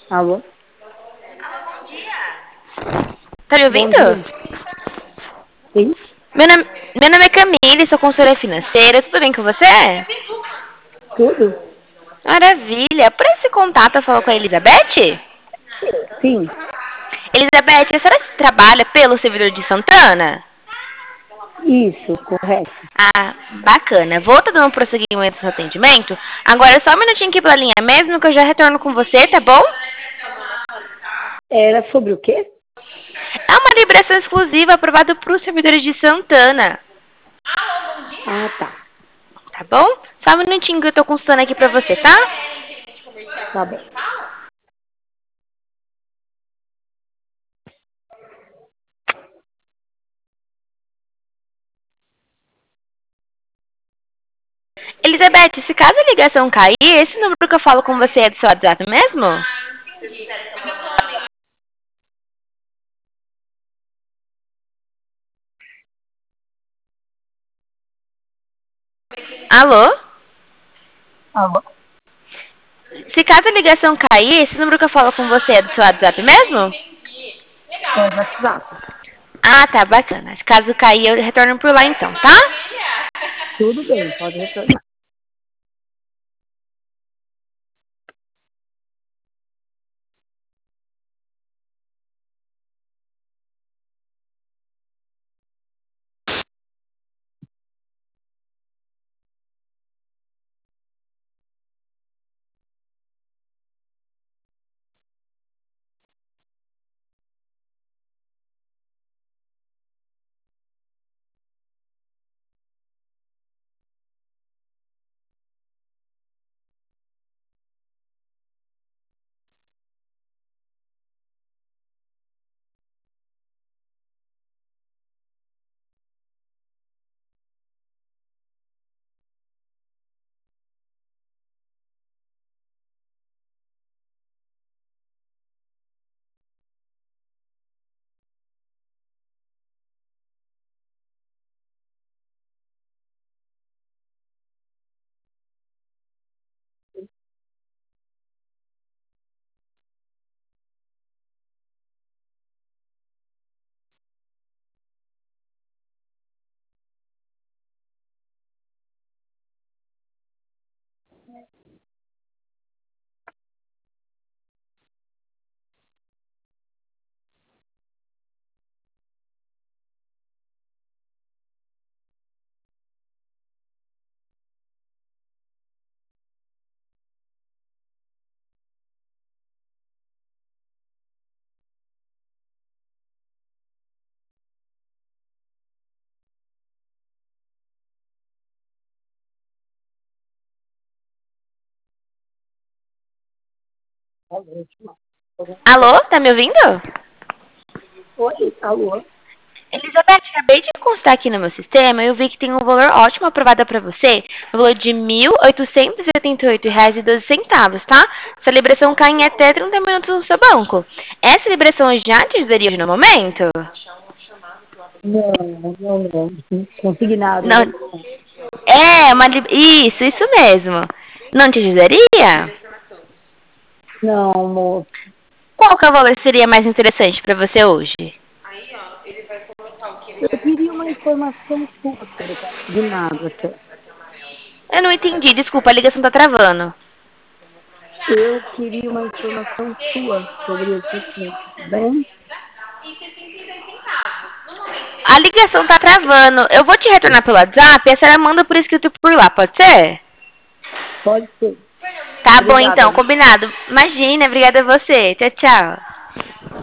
Alô? Tá me Bom ouvindo? dia. Sim? Meu nome é Camille, sou consultora financeira. Tudo bem com você? Tudo? Maravilha. Por esse contato, eu falo com a Elizabeth? Sim. Elizabeth, a senhora trabalha pelo servidor de Santana? Isso, correto. Ah, bacana. Vou estar dando prosseguimento no atendimento. Agora só um minutinho aqui pela linha mesmo que eu já retorno com você, tá bom? Era sobre o quê? É uma liberação exclusiva aprovada para os servidores de Santana, Ah, tá. tá bom? Só um minutinho que eu tô consultando aqui pra você, tá? Tá bom. Elizabeth, se caso a ligação cair, esse número que eu falo com você é do seu WhatsApp mesmo? Alô? Alô? Se caso a ligação cair, esse número que eu falo com você é do seu WhatsApp mesmo? É WhatsApp. Ah, tá, bacana. Se caso cair, eu retorno por lá então, tá? Tudo bem, pode retornar. Alô, tá me ouvindo? Oi, alô? Elizabeth, acabei de constar aqui no meu sistema e eu vi que tem um valor ótimo aprovado para você, no valor de R$ 1.878,12, tá? Essa liberação cai em até 30 minutos no seu banco. Essa liberação já te ajudaria hoje no momento? Não, não, não. Consignado, Não. né? É, isso mesmo. Não te ajudaria? Não, moço. Qual que é o valor que seria mais interessante para você hoje? Eu queria uma informação sua sobre o consignado até. Eu não entendi, desculpa, a ligação tá travando. Eu queria uma informação sua sobre esse assunto, tudo bem? A ligação tá travando. Eu vou te retornar pelo WhatsApp e a senhora manda por escrito por lá, pode ser? Pode ser. Tá bom Obrigada, então, viu? combinado. Imagina, obrigada a você. Tchau, tchau.